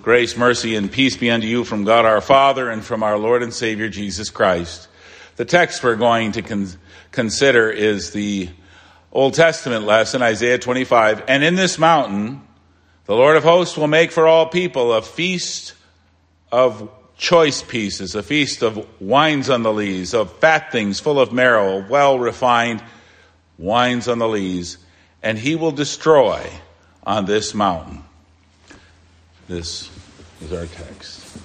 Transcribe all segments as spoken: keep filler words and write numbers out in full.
Grace, mercy, and peace be unto you from God our Father and from our Lord and Savior Jesus Christ. The text we're going to con- consider is the Old Testament lesson, Isaiah twenty-five. And in this mountain, the Lord of hosts will make for all people a feast of choice pieces, a feast of wines on the lees, of fat things full of marrow, well-refined wines on the lees, and he will destroy on this mountain. This is our text.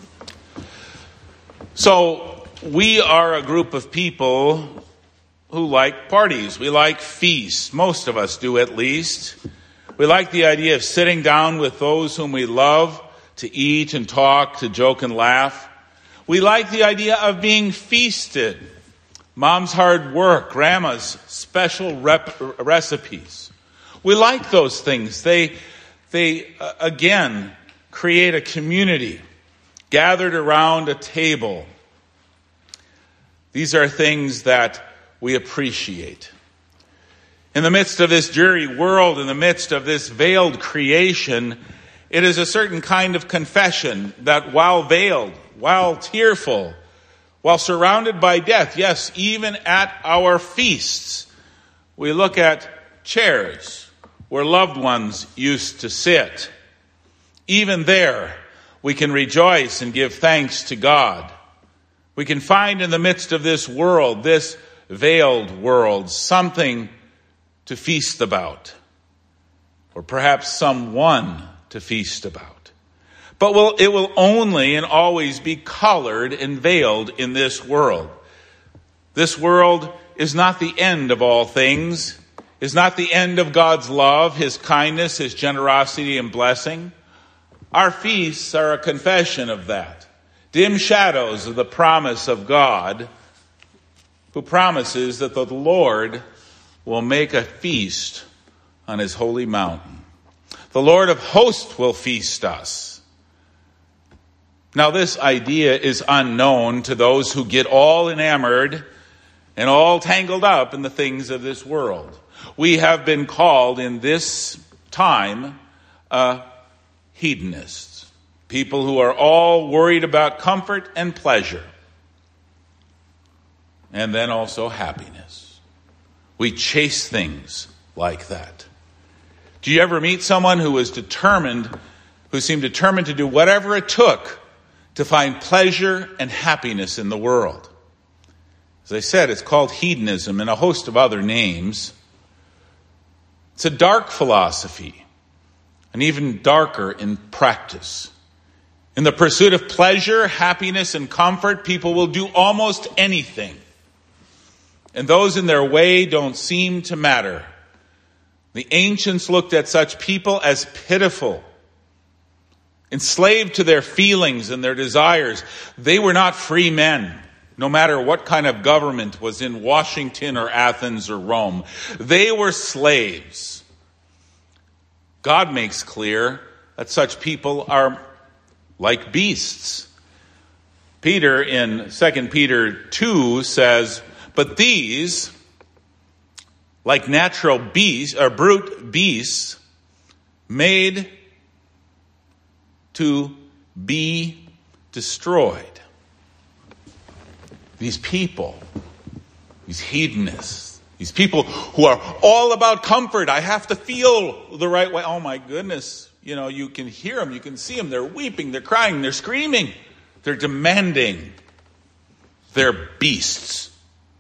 So, we are a group of people who like parties. We like feasts. Most of us do, at least. We like the idea of sitting down with those whom we love to eat and talk, to joke and laugh. We like the idea of being feasted. Mom's hard work, Grandma's special rep- recipes. We like those things. They, they uh, again, create a community gathered around a table. These are things that we appreciate. In the midst of this dreary world, in the midst of this veiled creation, it is a certain kind of confession that while veiled, while tearful, while surrounded by death, yes, even at our feasts, we look at chairs where loved ones used to sit. Even there, we can rejoice and give thanks to God. We can find in the midst of this world, this veiled world, something to feast about, or perhaps someone to feast about. But will, it will only and always be colored and veiled in this world. This world is not the end of all things, is not the end of God's love, his kindness, his generosity and blessing. Our feasts are a confession of that. Dim shadows of the promise of God, who promises that the Lord will make a feast on his holy mountain. The Lord of hosts will feast us. Now, this idea is unknown to those who get all enamored and all tangled up in the things of this world. We have been called in this time uh, hedonists, people who are all worried about comfort and pleasure, and then also happiness. We chase things like that. Do you ever meet someone who was determined, who seemed determined to do whatever it took to find pleasure and happiness in the world? As I said, it's called hedonism and a host of other names. It's a dark philosophy, and even darker in practice. In the pursuit of pleasure, happiness, and comfort, people will do almost anything. And those in their way don't seem to matter. The ancients looked at such people as pitiful, enslaved to their feelings and their desires. They were not free men, no matter what kind of government was in Washington or Athens or Rome. They were slaves. God makes clear that such people are like beasts. Peter in Second Peter two says, "But these, like natural beasts or brute beasts, made to be destroyed." These people, these hedonists, these people who are all about comfort. I have to feel the right way. Oh my goodness. You know, you can hear them, you can see them. They're weeping, they're crying, they're screaming. They're demanding. They're beasts.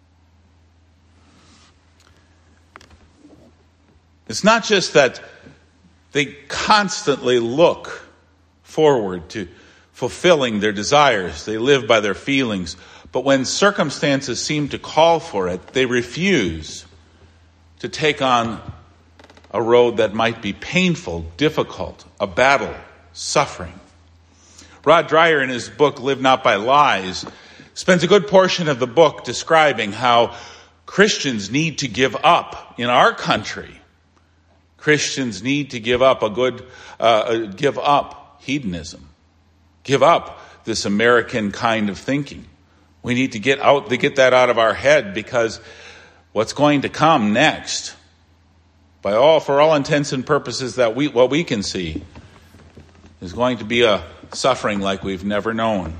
It's not just that they constantly look forward to fulfilling their desires. They live by their feelings. But when circumstances seem to call for it, they refuse to take on a road that might be painful, difficult, a battle, suffering. Rod Dreher, in his book, Live Not by Lies, spends a good portion of the book describing how Christians need to give up in our country. Christians need to give up a good, uh, give up hedonism, give up this American kind of thinking. We need to get out, to get that out of our head, because what's going to come next, by all, for all intents and purposes that we, what we can see, is going to be a suffering like we've never known.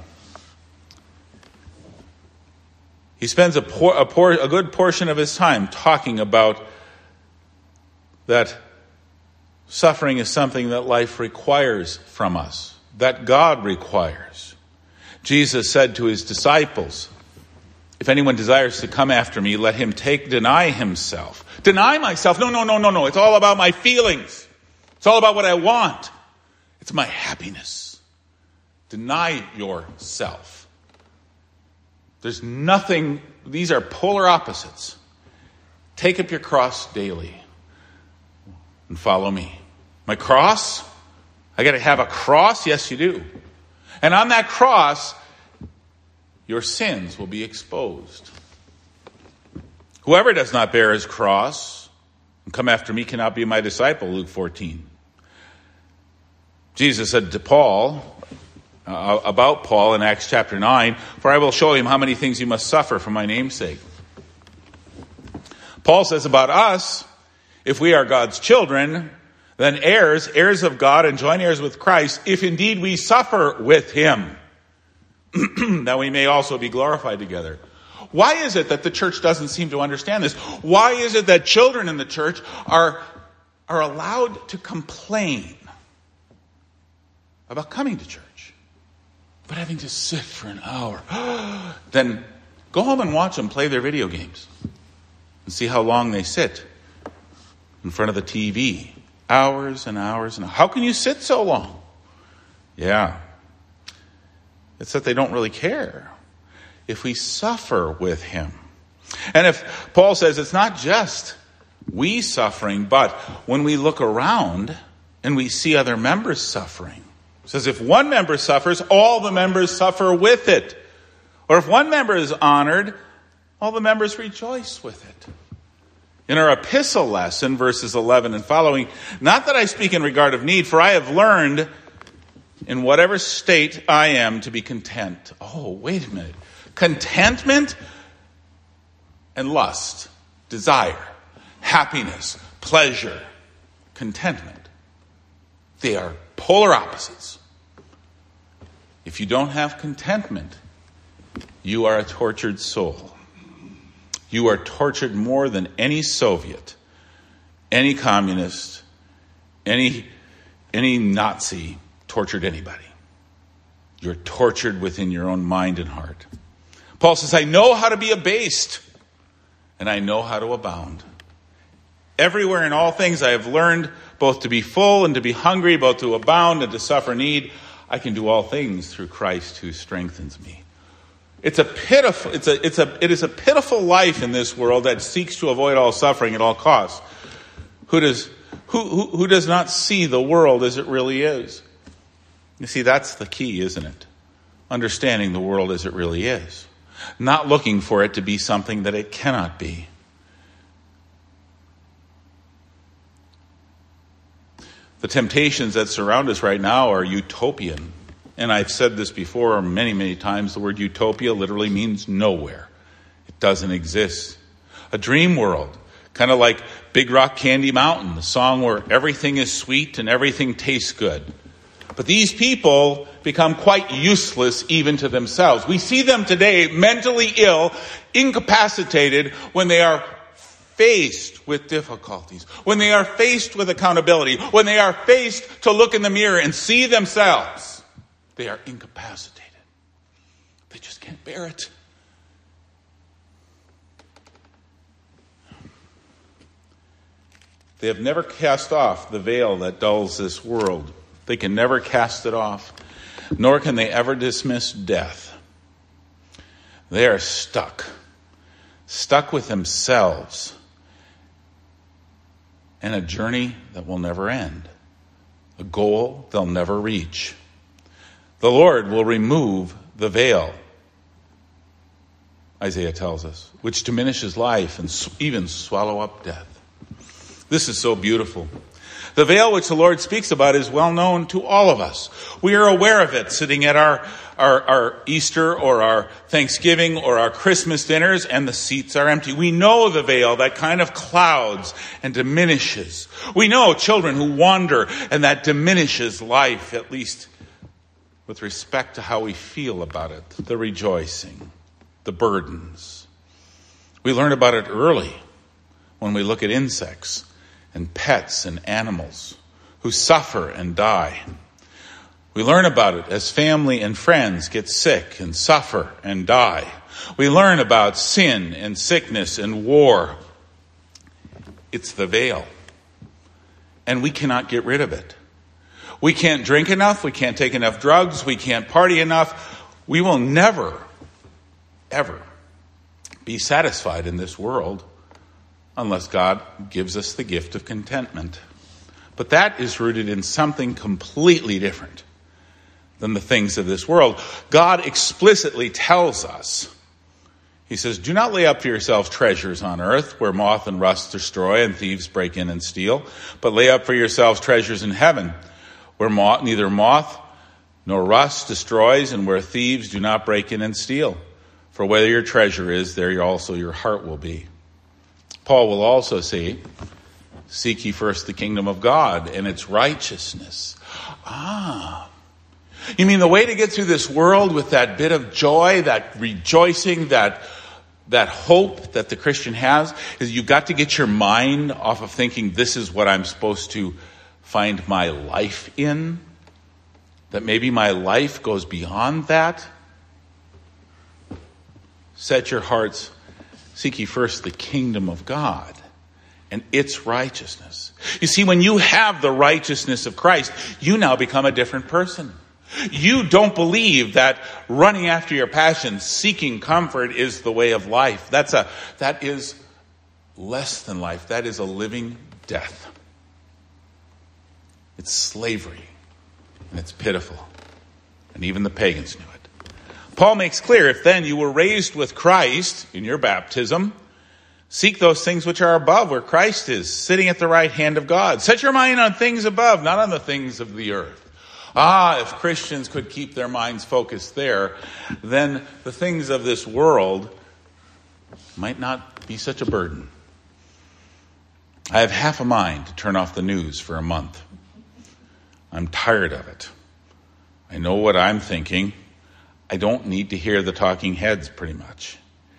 He spends a, por- a, por- a good portion of his time talking about that suffering is something that life requires from us, that God requires. Jesus said to his disciples, if anyone desires to come after me, let him take, deny himself. Deny myself? No, no, no, no, no. It's all about my feelings. It's all about what I want. It's my happiness. Deny yourself. There's nothing, these are polar opposites. Take up your cross daily and follow me. My cross? I got to have a cross? Yes, you do. And on that cross, your sins will be exposed. Whoever does not bear his cross and come after me cannot be my disciple, Luke fourteen. Jesus said to Paul, uh, about Paul in Acts chapter nine, for I will show him how many things he must suffer for my name's sake. Paul says about us, if we are God's children, then heirs, heirs of God and joint heirs with Christ, if indeed we suffer with him, that we may also be glorified together. Why is it that the church doesn't seem to understand this? Why is it that children in the church are, are allowed to complain about coming to church, but having to sit for an hour? Then go home and watch them play their video games and see how long they sit in front of the T V. Hours and hours and how can you sit so long? Yeah. It's that they don't really care. If we suffer with him. And if Paul says it's not just we suffering, but when we look around and we see other members suffering. It says if one member suffers, all the members suffer with it. Or if one member is honored, all the members rejoice with it. In our epistle lesson, verses eleven and following, not that I speak in regard of need, for I have learned in whatever state I am to be content. Oh, wait a minute. Contentment and lust, desire, happiness, pleasure, contentment. They are polar opposites. If you don't have contentment, you are a tortured soul. You are tortured more than any Soviet, any communist, any, any Nazi tortured anybody. You're tortured within your own mind and heart. Paul says, I know how to be abased, and I know how to abound. Everywhere in all things I have learned both to be full and to be hungry, both to abound and to suffer need. I can do all things through Christ who strengthens me. It's a pitiful, it's a, it's a, it is a pitiful life in this world that seeks to avoid all suffering at all costs. Who does, who, who, who does not see the world as it really is? You see, that's the key, isn't it? Understanding the world as it really is. Not looking for it to be something that it cannot be. The temptations that surround us right now are utopian. And I've said this before many, many times. The word utopia literally means nowhere. It doesn't exist. A dream world, kind of like Big Rock Candy Mountain, the song where everything is sweet and everything tastes good. But these people become quite useless even to themselves. We see them today mentally ill, incapacitated when they are faced with difficulties, when they are faced with accountability, when they are faced to look in the mirror and see themselves. They are incapacitated. They just can't bear it. They have never cast off the veil that dulls this world. They can never cast it off, nor can they ever dismiss death. They are stuck, stuck with themselves in a journey that will never end, a goal they'll never reach. The Lord will remove the veil, Isaiah tells us, which diminishes life and even swallow up death. This is so beautiful. The veil which the Lord speaks about is well known to all of us. We are aware of it sitting at our, our, our Easter or our Thanksgiving or our Christmas dinners, and the seats are empty. We know the veil that kind of clouds and diminishes. We know children who wander, and that diminishes life, at least with respect to how we feel about it, the rejoicing, the burdens. We learn about it early when we look at insects and pets and animals who suffer and die. We learn about it as family and friends get sick and suffer and die. We learn about sin and sickness and war. It's the veil, and we cannot get rid of it. We can't drink enough. We can't take enough drugs. We can't party enough. We will never, ever be satisfied in this world unless God gives us the gift of contentment. But that is rooted in something completely different than the things of this world. God explicitly tells us, he says, do not lay up for yourselves treasures on earth where moth and rust destroy and thieves break in and steal, but lay up for yourselves treasures in heaven where moth, neither moth nor rust destroys and where thieves do not break in and steal. For where your treasure is, there also your heart will be. Paul will also say, seek ye first the kingdom of God and its righteousness. Ah, you mean the way to get through this world with that bit of joy, that rejoicing, that that hope that the Christian has, is you've got to get your mind off of thinking this is what I'm supposed to find my life in, that maybe my life goes beyond that. Set your hearts, seek ye first the kingdom of God and its righteousness. You see, when you have the righteousness of Christ, you now become a different person. You don't believe that running after your passions, seeking comfort is the way of life. That's a, that is less than life. That is a living death. It's slavery, and it's pitiful. And even the pagans knew it. Paul makes clear, if then you were raised with Christ in your baptism, seek those things which are above, where Christ is, sitting at the right hand of God. Set your mind on things above, not on the things of the earth. Ah, if Christians could keep their minds focused there, then the things of this world might not be such a burden. I have half a mind to turn off the news for a month. I'm tired of it. I know what I'm thinking. I don't need to hear the talking heads pretty much.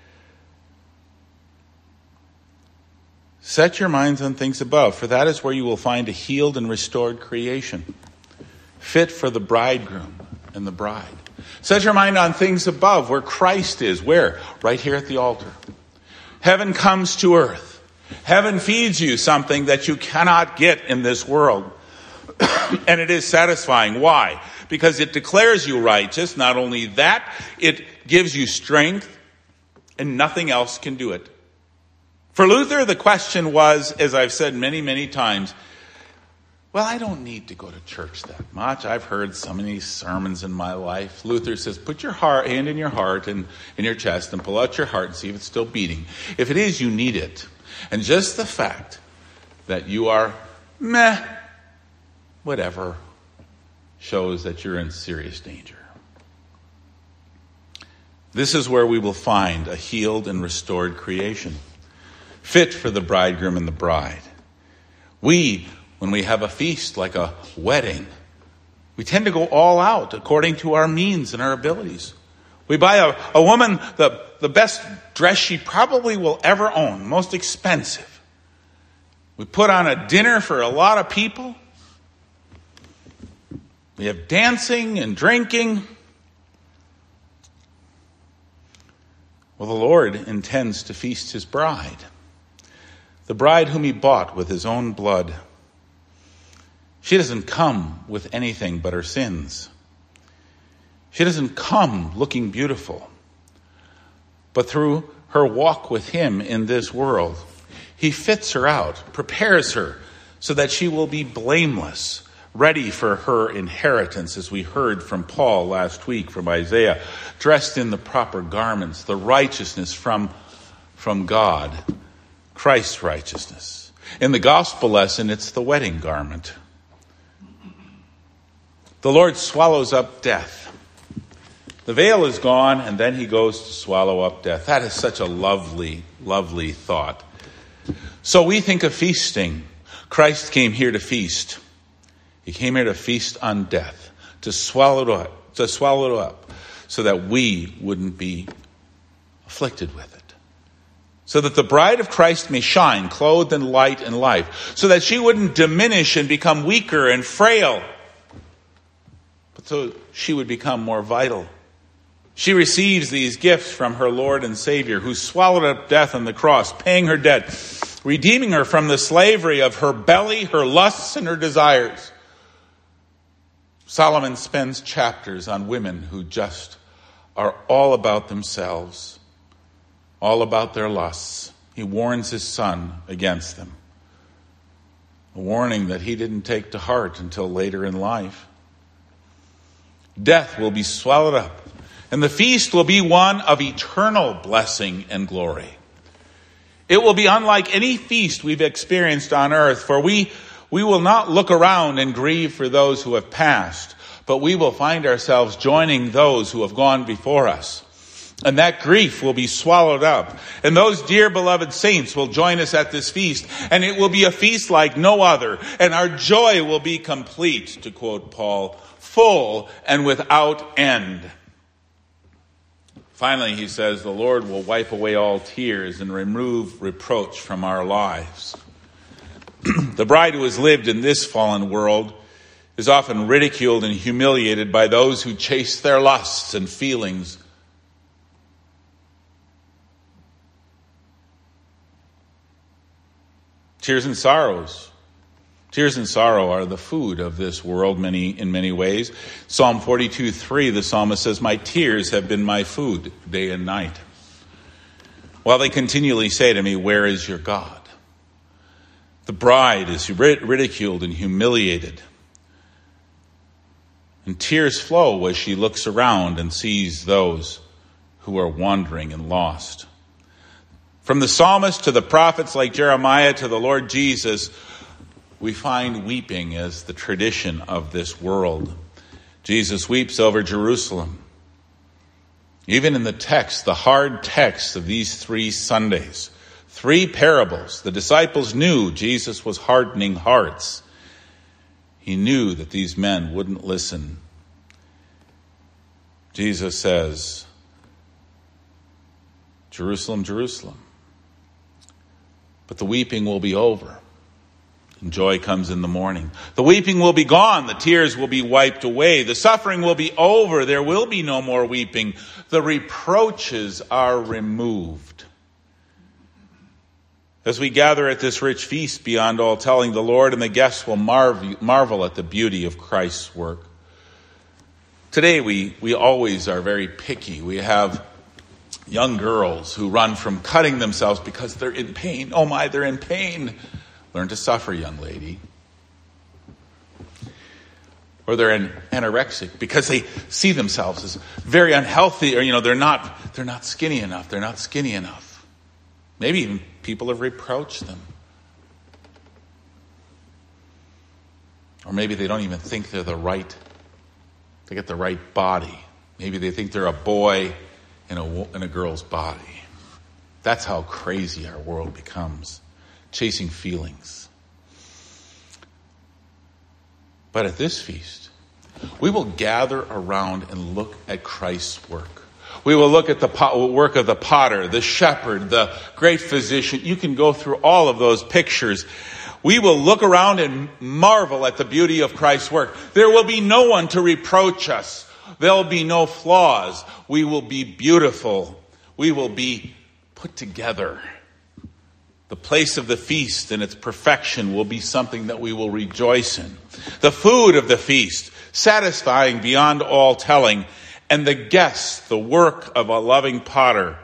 Set your minds on things above, for that is where you will find a healed and restored creation, fit for the bridegroom and the bride. Set your mind on things above, where Christ is. Where? Right here at the altar. Heaven comes to earth. Heaven feeds you something that you cannot get in this world. And it is satisfying. Why? Because it declares you righteous. Not only that, it gives you strength, and nothing else can do it. For Luther, the question was, as I've said many, many times, well, I don't need to go to church that much. I've heard so many sermons in my life. Luther says, put your heart, hand in your heart and in your chest and pull out your heart and see if it's still beating. If it is, you need it. And just the fact that you are meh, whatever, shows that you're in serious danger. This is where we will find a healed and restored creation, fit for the bridegroom and the bride. We, when we have a feast like a wedding, we tend to go all out according to our means and our abilities. We buy a, a woman the, the best dress she probably will ever own, most expensive. We put on a dinner for a lot of people. We have dancing and drinking. Well, the Lord intends to feast his bride, the bride whom he bought with his own blood. She doesn't come with anything but her sins. She doesn't come looking beautiful. But through her walk with him in this world, he fits her out, prepares her so that she will be blameless, ready for her inheritance, as we heard from Paul last week from Isaiah, dressed in the proper garments, the righteousness from, from God, Christ's righteousness. In the gospel lesson, it's the wedding garment. The Lord swallows up death. The veil is gone, and then he goes to swallow up death. That is such a lovely, lovely thought. So we think of feasting. Christ came here to feast. He came here to feast on death, to swallow it up, to swallow it up, so that we wouldn't be afflicted with it. So that the bride of Christ may shine, clothed in light and life, so that she wouldn't diminish and become weaker and frail, but so she would become more vital. She receives these gifts from her Lord and Savior, who swallowed up death on the cross, paying her debt, redeeming her from the slavery of her belly, her lusts, and her desires. Solomon spends chapters on women who just are all about themselves, all about their lusts. He warns his son against them, a warning that he didn't take to heart until later in life. Death will be swallowed up, and the feast will be one of eternal blessing and glory. It will be unlike any feast we've experienced on earth, for we, we will not look around and grieve for those who have passed, but we will find ourselves joining those who have gone before us. And that grief will be swallowed up. And those dear beloved saints will join us at this feast, and it will be a feast like no other. And our joy will be complete, to quote Paul, full and without end. Finally, he says, the Lord will wipe away all tears and remove reproach from our lives. The bride who has lived in this fallen world is often ridiculed and humiliated by those who chase their lusts and feelings. Tears and sorrows. Tears and sorrow are the food of this world many in many ways. Psalm forty-two three, the psalmist says, my tears have been my food day and night, while they continually say to me, where is your God? The bride is ridiculed and humiliated, and tears flow as she looks around and sees those who are wandering and lost. From the psalmist to the prophets like Jeremiah to the Lord Jesus, we find weeping as the tradition of this world. Jesus weeps over Jerusalem. Even in the text, the hard text of these three Sundays, three parables, the disciples knew Jesus was hardening hearts. He knew that these men wouldn't listen. Jesus says, Jerusalem, Jerusalem. But the weeping will be over. And joy comes in the morning. The weeping will be gone. The tears will be wiped away. The suffering will be over. There will be no more weeping. The reproaches are removed. As we gather at this rich feast beyond all telling, the Lord and the guests will marvel, marvel at the beauty of Christ's work. Today we, we always are very picky. We have young girls who run from cutting themselves because they're in pain. Oh my, they're in pain. Learn to suffer, young lady. Or they're an anorexic because they see themselves as very unhealthy, or, you know, they're not, they're not skinny enough. They're not skinny enough. Maybe even people have reproached them. Or maybe they don't even think they're the right, they get the right body. Maybe they think they're a boy in a, in a girl's body. That's how crazy our world becomes. Chasing feelings. But at this feast, we will gather around and look at Christ's work. We will look at the work of the potter, the shepherd, the great physician. You can go through all of those pictures. We will look around and marvel at the beauty of Christ's work. There will be no one to reproach us. There will be no flaws. We will be beautiful. We will be put together. The place of the feast and its perfection will be something that we will rejoice in. The food of the feast, satisfying beyond all telling, and the guests, the work of a loving potter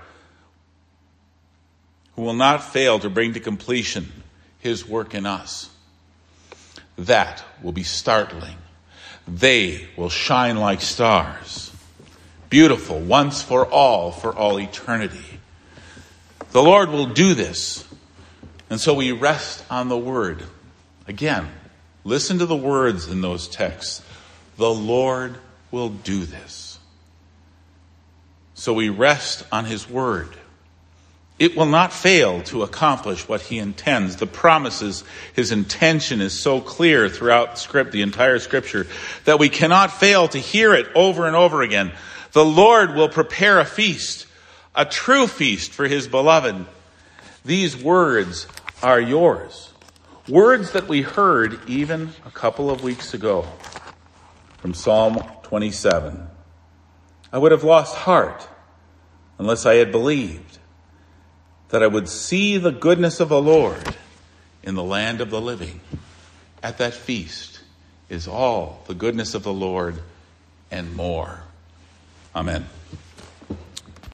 who will not fail to bring to completion his work in us. That will be startling. They will shine like stars, beautiful once for all, for all eternity. The Lord will do this And so we rest on the word. Again, listen to the words in those texts. The Lord will do this. So we rest on his word. It will not fail to accomplish what he intends. The promises, his intention is so clear throughout script, the entire scripture, that we cannot fail to hear it over and over again. The Lord will prepare a feast, a true feast for his beloved. These words are yours. Words that we heard even a couple of weeks ago from Psalm twenty-seven. I would have lost heart unless I had believed that I would see the goodness of the Lord in the land of the living. At that feast is all the goodness of the Lord and more. Amen.